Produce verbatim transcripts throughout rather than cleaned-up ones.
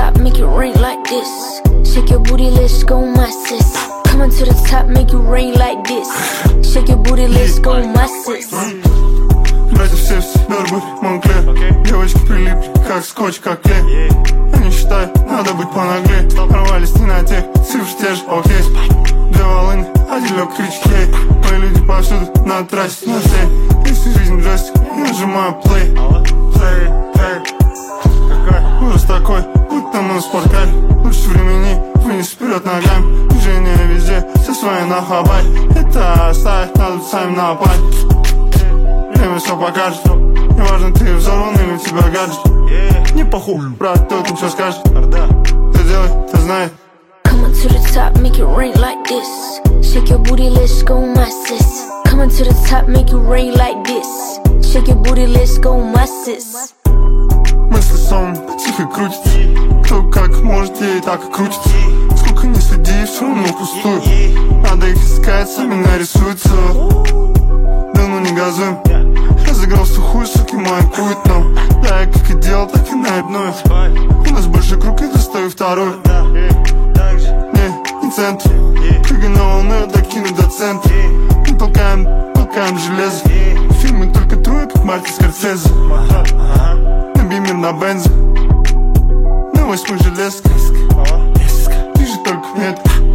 top, make it rain like this. Shake your booty, let's go, my sis. Coming to the top, make it rain like this. Shake your booty, let's go, my sis. Братья все всегда быть Монклер. Девочки прилипли, как скотч, как клей. Я не считаю, надо быть понаглее. Порвались в темноте, цифры те же, окей. Две волыны, один лёг кричкей. Мои люди повсюду, на трассе, на всей. Если жизнь джойстик, я нажимаю плей. Плей, плей. Ужас такой, будто мы на спорткаре. Лучше времени, вынес вперед ногами. Движение везде, все свои на хабаре. Это оставить, надо сами на паль. Время все покажет. Неважно, ты взорван или у тебя гаджет. Не похуй, брат, кто там все скажет. Ты делай, ты знай. Coming to the top, make it rain like this. Shake your booty, let's go, my sis. Coming to the top, make it rain like this. Shake your booty, let's go, my sis. Мысли сон, тихо крутится. Кто как может, ей так и крутится. Сколько не следи, все равно пустую. Надо их искать, сами нарисуются. Да ну не газуем. Разыграл сухую, суки, мой кует нам. Да, я как и делал, так и наебную. У нас больше круг, я достаю вторую. Не, не центр. Прыгай на волну, я докину до центра. Мы толкаем, толкаем железо. Фильмы только трое, как Мартин Скорсезе. Бимер на бензе. На восьмой железка. Ниже только нет.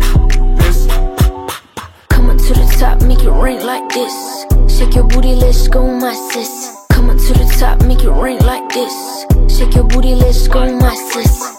Coming to the top, make it rain like this. Shake your booty, let's go, my sis. Coming to the top, make it rain like this. Shake your booty, let's go, my sis.